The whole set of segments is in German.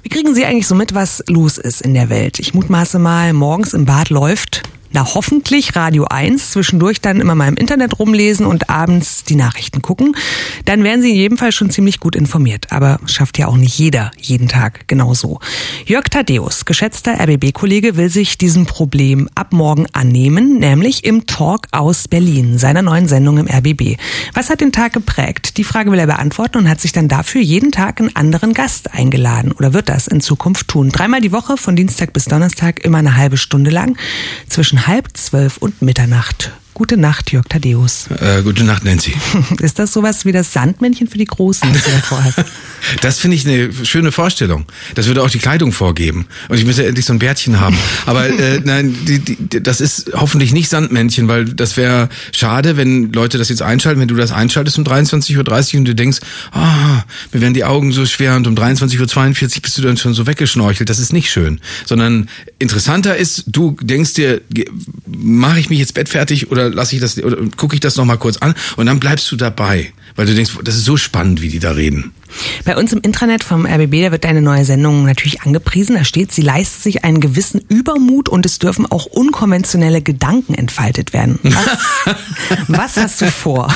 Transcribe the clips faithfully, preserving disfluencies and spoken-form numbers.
Wie kriegen Sie eigentlich so mit, was los ist in der Welt? Ich mutmaße mal, morgens im Bad läuft, na hoffentlich Radio eins, zwischendurch dann immer mal im Internet rumlesen und abends die Nachrichten gucken. Dann wären Sie in jedem Fall schon ziemlich gut informiert. Aber schafft ja auch nicht jeder jeden Tag genauso. Jörg Thaddeus, geschätzter R B B-Kollege, will sich diesem Problem ab morgen annehmen, nämlich im Talk aus Berlin, seiner neuen Sendung im R B B. Was hat den Tag geprägt? Die Frage will er beantworten und hat sich dann dafür jeden Tag einen anderen Gast eingeladen. Oder wird das in Zukunft tun? Dreimal die Woche, von Dienstag bis Donnerstag, immer eine halbe Stunde lang, zwischen halb zwölf und Mitternacht. Gute Nacht, Jörg Thaddeus. Äh, gute Nacht, Nancy. Ist das sowas wie das Sandmännchen für die Großen, was du davor hast? Das finde ich eine schöne Vorstellung. Das würde auch die Kleidung vorgeben. Und ich müsste endlich so ein Bärtchen haben. Aber äh, nein, die, die, das ist hoffentlich nicht Sandmännchen, weil das wäre schade, wenn Leute das jetzt einschalten, wenn du das einschaltest um dreiundzwanzig Uhr dreißig und du denkst, ah, mir werden die Augen so schwer und um dreiundzwanzig Uhr zweiundvierzig bist du dann schon so weggeschnorchelt. Das ist nicht schön. Sondern interessanter ist, du denkst dir, mache ich mich jetzt bettfertig oder lasse ich das oder gucke ich das noch mal kurz an und dann bleibst du dabei, weil du denkst, das ist so spannend, wie die da reden. Bei uns im Intranet vom R B B, da wird deine neue Sendung natürlich angepriesen. Da steht, sie leistet sich einen gewissen Übermut und es dürfen auch unkonventionelle Gedanken entfaltet werden. Was, was hast du vor?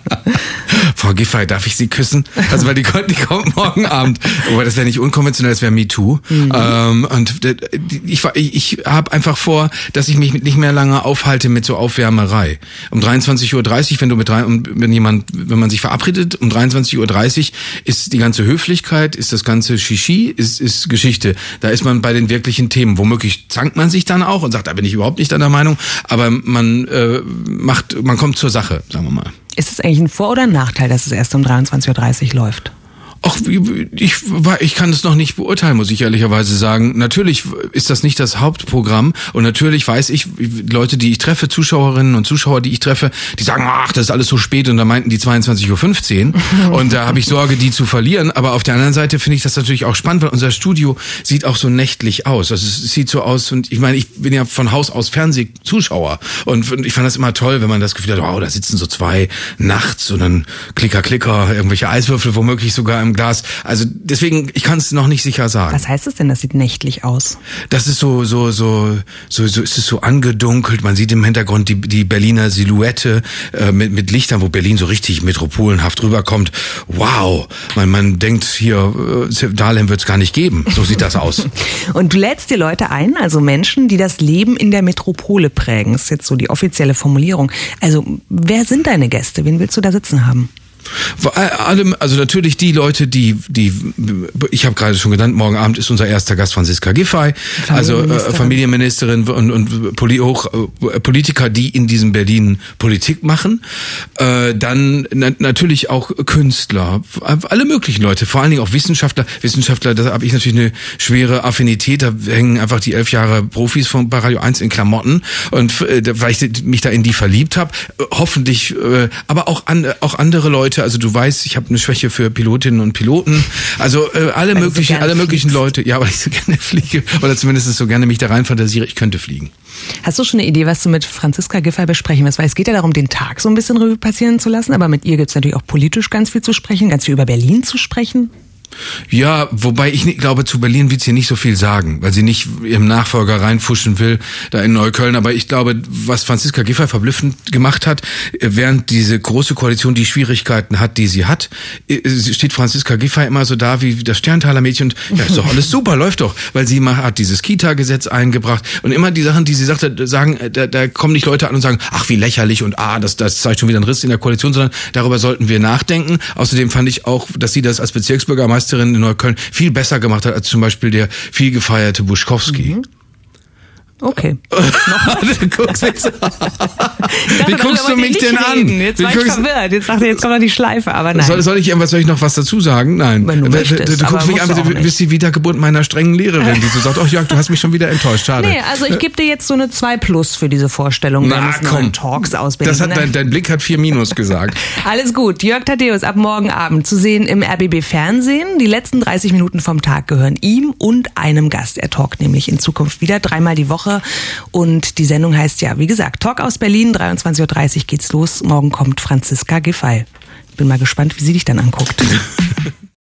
Frau Giffey, darf ich Sie küssen? Also weil die, die kommt morgen Abend. Aber das wäre nicht unkonventionell, das wäre MeToo. Mhm. Ähm, und ich, ich, ich habe einfach vor, dass ich mich nicht mehr lange aufhalte mit so Aufwärmerei. Um dreiundzwanzig Uhr dreißig, wenn du mit drei, wenn jemand, wenn man sich verabredet, um dreiundzwanzig Uhr dreißig ist die ganze Höflichkeit, ist das ganze Shishi, ist, ist Geschichte. Da ist man bei den wirklichen Themen. Womöglich zankt man sich dann auch und sagt, da bin ich überhaupt nicht deiner Meinung. Aber man äh, macht, man kommt zur Sache, sagen wir mal. Ist es eigentlich ein Vor- oder ein Nachteil, dass es erst um dreiundzwanzig Uhr dreißig läuft? Ach, ich, ich kann es noch nicht beurteilen, muss ich ehrlicherweise sagen. Natürlich ist das nicht das Hauptprogramm und natürlich weiß ich, Leute, die ich treffe, Zuschauerinnen und Zuschauer, die ich treffe, die sagen, ach, das ist alles so spät und da meinten die zweiundzwanzig Uhr fünfzehn und da habe ich Sorge, die zu verlieren. Aber auf der anderen Seite finde ich das natürlich auch spannend, weil unser Studio sieht auch so nächtlich aus. Also es sieht so aus und ich meine, ich bin ja von Haus aus Fernsehzuschauer und ich fand das immer toll, wenn man das Gefühl hat, wow, da sitzen so zwei nachts und dann Klicker, Klicker, irgendwelche Eiswürfel womöglich sogar im Glas. Also deswegen, ich kann es noch nicht sicher sagen. Was heißt es denn, das sieht nächtlich aus? Das ist so, so, so, so, so ist es so angedunkelt. Man sieht im Hintergrund die, die Berliner Silhouette äh, mit, mit Lichtern, wo Berlin so richtig metropolenhaft rüberkommt. Wow! Man, man denkt hier, äh, Dahlem wird es gar nicht geben. So sieht das aus. Und du lädst dir Leute ein, also Menschen, die das Leben in der Metropole prägen. Das ist jetzt so die offizielle Formulierung. Also, wer sind deine Gäste? Wen willst du da sitzen haben? Also natürlich die Leute, die, die ich habe gerade schon genannt, morgen Abend ist unser erster Gast Franziska Giffey, also äh, Familienministerin und, und Poli- auch, äh, Politiker, die in diesem Berlin Politik machen. Äh, dann na, natürlich auch Künstler, alle möglichen Leute, vor allen Dingen auch Wissenschaftler. Wissenschaftler, da habe ich natürlich eine schwere Affinität, da hängen einfach die elf Jahre Profis von bei Radio eins in Klamotten und äh, weil ich mich da in die verliebt habe, hoffentlich, äh, aber auch, an, auch andere Leute. Also du weißt, ich habe eine Schwäche für Pilotinnen und Piloten. Also äh, alle weil möglichen, so alle möglichen fliegst. Leute. Ja, weil ich so gerne fliege oder zumindest so gerne mich da rein fantasiere, ich könnte fliegen. Hast du schon eine Idee, was du mit Franziska Giffey besprechen wirst? Weil es geht ja darum, den Tag so ein bisschen Revue passieren zu lassen, aber mit ihr gibt es natürlich auch politisch ganz viel zu sprechen, ganz viel über Berlin zu sprechen. Ja, wobei ich nicht, glaube, zu Berlin wird sie nicht so viel sagen, weil sie nicht ihrem Nachfolger reinfuschen will, da in Neukölln. Aber ich glaube, was Franziska Giffey verblüffend gemacht hat, während diese große Koalition die Schwierigkeiten hat, die sie hat, steht Franziska Giffey immer so da wie das Sterntaler Mädchen und ja, ist doch alles super, läuft doch. Weil sie mal hat dieses Kita-Gesetz eingebracht und immer die Sachen, die sie sagte, sagen, da, da kommen nicht Leute an und sagen, ach, wie lächerlich und ah, das, das zeigt schon wieder einen Riss in der Koalition, sondern darüber sollten wir nachdenken. Außerdem fand ich auch, dass sie das als Bezirksbürgermeister in Neukölln viel besser gemacht hat als zum Beispiel der viel gefeierte Buschkowski. Mhm. Okay. du guckst mich so. Wie guckst du mich denn an? Jetzt war ich verwirrt. Jetzt dachte ich, jetzt kommt noch die Schleife, aber nein. Soll, soll ich irgendwas, soll ich noch was dazu sagen? Nein. Wenn du möchtest, du, du guckst mich an, du bist die Wiedergeburt meiner strengen Lehrerin, die so sagt, ach Jörg, du hast mich schon wieder enttäuscht, schade. Nee, also ich gebe dir jetzt so eine zwei plus für diese Vorstellung. Na komm, Talks ausbilden. Das hat, dein, dein Blick hat vier minus gesagt. Alles gut. Jörg Thaddeus ab morgen Abend zu sehen im R B B Fernsehen. Die letzten dreißig Minuten vom Tag gehören ihm und einem Gast. Er talkt nämlich in Zukunft wieder dreimal die Woche und Und die Sendung heißt ja, wie gesagt, Talk aus Berlin, dreiundzwanzig Uhr dreißig geht's los. Morgen kommt Franziska Giffey. Bin mal gespannt, wie sie dich dann anguckt.